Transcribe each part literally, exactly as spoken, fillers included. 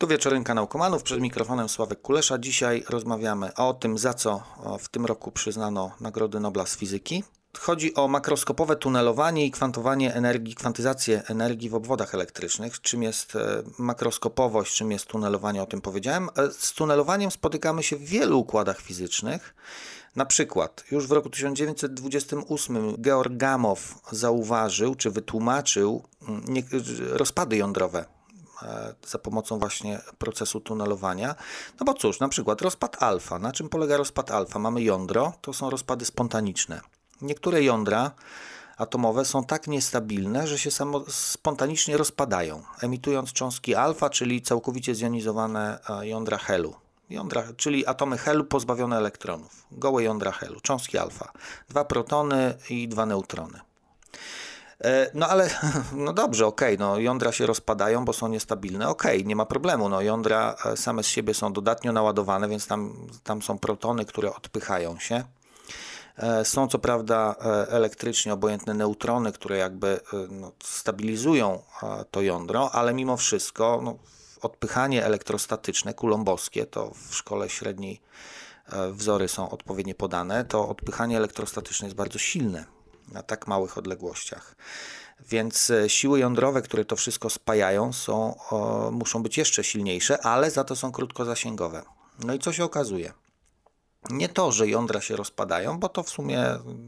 Tu Wieczorynka Naukomanów, przed mikrofonem Sławek Kulesza. Dzisiaj rozmawiamy o tym, za co w tym roku przyznano Nagrody Nobla z fizyki. Chodzi o makroskopowe tunelowanie i kwantowanie energii, kwantyzację energii w obwodach elektrycznych. Czym jest makroskopowość, czym jest tunelowanie, o tym powiedziałem. Z tunelowaniem spotykamy się w wielu układach fizycznych. Na przykład już w roku tysiąc dziewięćset dwudziestym ósmym Georg Gamow zauważył, czy wytłumaczył rozpady jądrowe za pomocą właśnie procesu tunelowania. No bo cóż, na przykład rozpad alfa. Na czym polega rozpad alfa? Mamy jądro, to są rozpady spontaniczne. Niektóre jądra atomowe są tak niestabilne, że się samo spontanicznie rozpadają, emitując cząstki alfa, czyli całkowicie zjonizowane jądra helu. Jądra, czyli atomy helu pozbawione elektronów. Gołe jądra helu, cząstki alfa. Dwa protony i dwa neutrony. No ale, no dobrze, okej, okay, no jądra się rozpadają, bo są niestabilne, okej, okay, nie ma problemu, no jądra same z siebie są dodatnio naładowane, więc tam, tam są protony, które odpychają się. Są co prawda elektrycznie obojętne neutrony, które jakby no, stabilizują to jądro, ale mimo wszystko no, odpychanie elektrostatyczne, kulombowskie, to w szkole średniej wzory są odpowiednio podane, to odpychanie elektrostatyczne jest bardzo silne na tak małych odległościach. Więc siły jądrowe, które to wszystko spajają, są, o, muszą być jeszcze silniejsze, ale za to są krótkozasięgowe. No i co się okazuje? Nie to, że jądra się rozpadają, bo to w sumie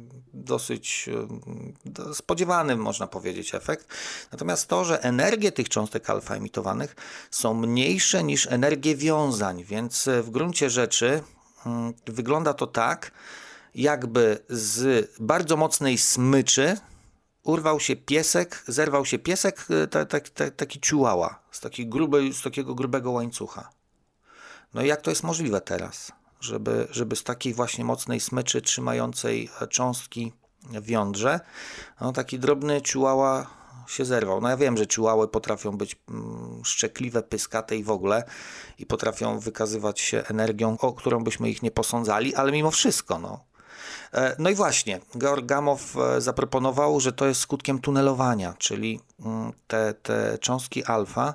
dosyć spodziewany, można powiedzieć, efekt. Natomiast to, że energie tych cząstek alfa emitowanych są mniejsze niż energie wiązań, więc w gruncie rzeczy hmm, wygląda to tak, jakby z bardzo mocnej smyczy urwał się piesek, zerwał się piesek, ta, ta, ta, taki ciułała, z, takiej grubej, z takiego grubego łańcucha. No i jak to jest możliwe teraz? Żeby, żeby z takiej właśnie mocnej smyczy trzymającej cząstki w jądrze, no taki drobny ciułała się zerwał. No ja wiem, że ciułały potrafią być mm, szczekliwe, pyskate i w ogóle i potrafią wykazywać się energią, o którą byśmy ich nie posądzali, ale mimo wszystko, no. No i właśnie, Georg Gamow zaproponował, że to jest skutkiem tunelowania, czyli te, te cząstki alfa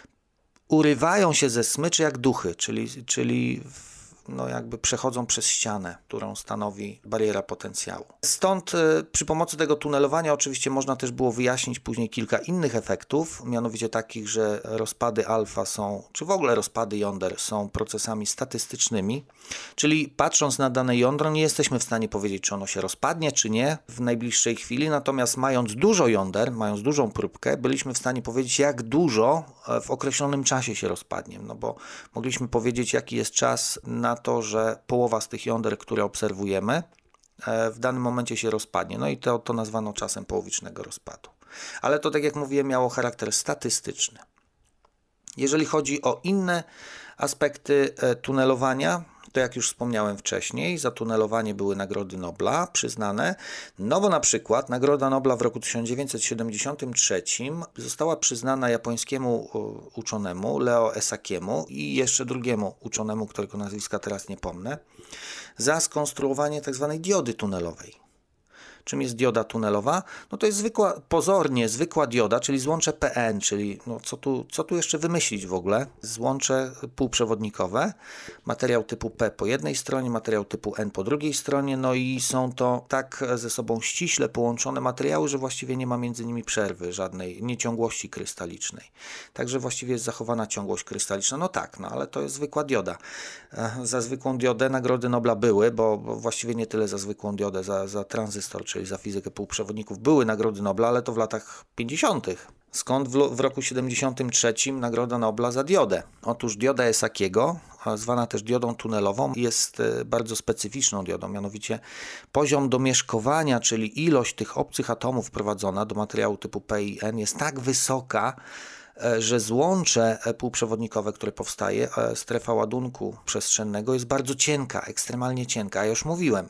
urywają się ze smyczy jak duchy, czyli, czyli no jakby przechodzą przez ścianę, którą stanowi bariera potencjału. Stąd y, przy pomocy tego tunelowania oczywiście można też było wyjaśnić później kilka innych efektów, mianowicie takich, że rozpady alfa są, czy w ogóle rozpady jąder są procesami statystycznymi, czyli patrząc na dane jądro nie jesteśmy w stanie powiedzieć, czy ono się rozpadnie, czy nie w najbliższej chwili, natomiast mając dużo jąder, mając dużą próbkę, byliśmy w stanie powiedzieć, jak dużo w określonym czasie się rozpadnie, no bo mogliśmy powiedzieć, jaki jest czas na to, że połowa z tych jąder, które obserwujemy, w danym momencie się rozpadnie. No i to, to nazwano czasem połowicznego rozpadu. Ale to, tak jak mówiłem, miało charakter statystyczny. Jeżeli chodzi o inne aspekty tunelowania, to jak już wspomniałem wcześniej, za tunelowanie były Nagrody Nobla przyznane, no bo na przykład Nagroda Nobla w roku tysiąc dziewięćset siedemdziesiątym trzecim została przyznana japońskiemu uczonemu Leo Esakiemu i jeszcze drugiemu uczonemu, którego nazwiska teraz nie pomnę, za skonstruowanie tzw. diody tunelowej. Czym jest dioda tunelowa? No to jest zwykła, pozornie zwykła dioda, czyli złącze P N, czyli no co, tu, co tu jeszcze wymyślić w ogóle? Złącze półprzewodnikowe, materiał typu P po jednej stronie, materiał typu N po drugiej stronie, no i są to tak ze sobą ściśle połączone materiały, że właściwie nie ma między nimi przerwy, żadnej nieciągłości krystalicznej. Także właściwie jest zachowana ciągłość krystaliczna. No tak, no ale to jest zwykła dioda. Za zwykłą diodę Nagrody Nobla były, bo, bo właściwie nie tyle za zwykłą diodę, za, za tranzystor, czyli za fizykę półprzewodników były Nagrody Nobla, ale to w latach pięćdziesiątych. Skąd w, w roku siedemdziesiątym trzecim Nagroda Nobla za diodę? Otóż dioda Esakiego, zwana też diodą tunelową, jest bardzo specyficzną diodą, mianowicie poziom domieszkowania, czyli ilość tych obcych atomów wprowadzona do materiału typu P i N jest tak wysoka, że złącze półprzewodnikowe, które powstaje, strefa ładunku przestrzennego jest bardzo cienka, ekstremalnie cienka. Ja już mówiłem,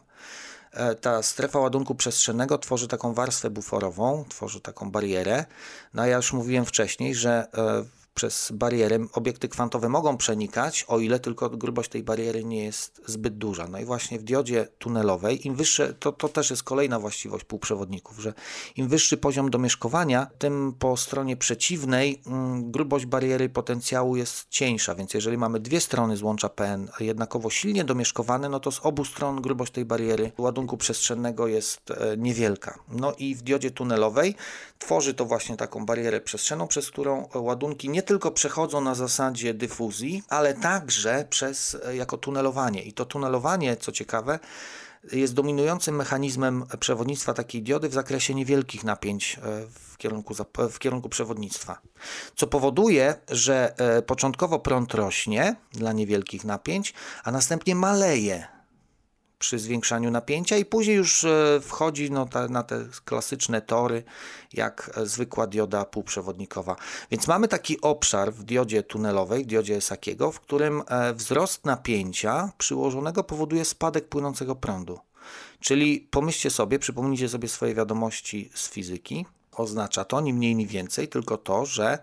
ta strefa ładunku przestrzennego tworzy taką warstwę buforową, tworzy taką barierę. No a ja już mówiłem wcześniej, że przez barierę obiekty kwantowe mogą przenikać, o ile tylko grubość tej bariery nie jest zbyt duża. No i właśnie w diodzie tunelowej, im wyższe, to, to też jest kolejna właściwość półprzewodników, że im wyższy poziom domieszkowania, tym po stronie przeciwnej mm, grubość bariery potencjału jest cieńsza, więc jeżeli mamy dwie strony złącza P N jednakowo silnie domieszkowane, no to z obu stron grubość tej bariery ładunku przestrzennego jest e, niewielka. No i w diodzie tunelowej tworzy to właśnie taką barierę przestrzenną, przez którą ładunki nie tylko przechodzą na zasadzie dyfuzji, ale także przez jako tunelowanie. I to tunelowanie, co ciekawe, jest dominującym mechanizmem przewodnictwa takiej diody w zakresie niewielkich napięć w kierunku, w kierunku przewodnictwa. Co powoduje, że początkowo prąd rośnie dla niewielkich napięć, a następnie maleje przy zwiększaniu napięcia i później już wchodzi no, ta, na te klasyczne tory, jak zwykła dioda półprzewodnikowa. Więc mamy taki obszar w diodzie tunelowej, w diodzie Esakiego, w którym wzrost napięcia przyłożonego powoduje spadek płynącego prądu. Czyli pomyślcie sobie, przypomnijcie sobie swoje wiadomości z fizyki. Oznacza to ni mniej, ni więcej, tylko to, że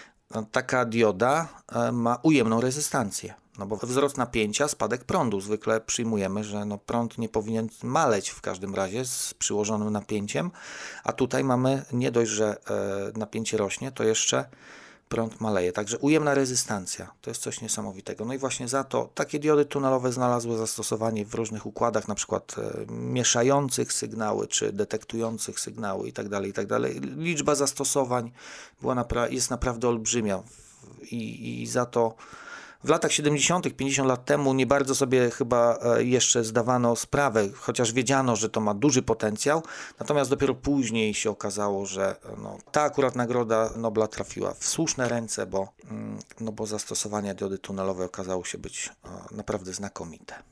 taka dioda ma ujemną rezystancję. No bo wzrost napięcia, spadek prądu. Zwykle przyjmujemy, że no prąd nie powinien maleć w każdym razie z przyłożonym napięciem, a tutaj mamy nie dość, że e, napięcie rośnie, to jeszcze prąd maleje. Także ujemna rezystancja to jest coś niesamowitego. No i właśnie za to takie diody tunelowe znalazły zastosowanie w różnych układach, na przykład e, mieszających sygnały, czy detektujących sygnały itd., itd. Liczba zastosowań była napra- jest naprawdę olbrzymia i, i za to w latach siedemdziesiątych, pięćdziesiąt lat temu nie bardzo sobie chyba jeszcze zdawano sprawę, chociaż wiedziano, że to ma duży potencjał, natomiast dopiero później się okazało, że no, ta akurat nagroda Nobla trafiła w słuszne ręce, bo, no, bo zastosowanie diody tunelowej okazało się być naprawdę znakomite.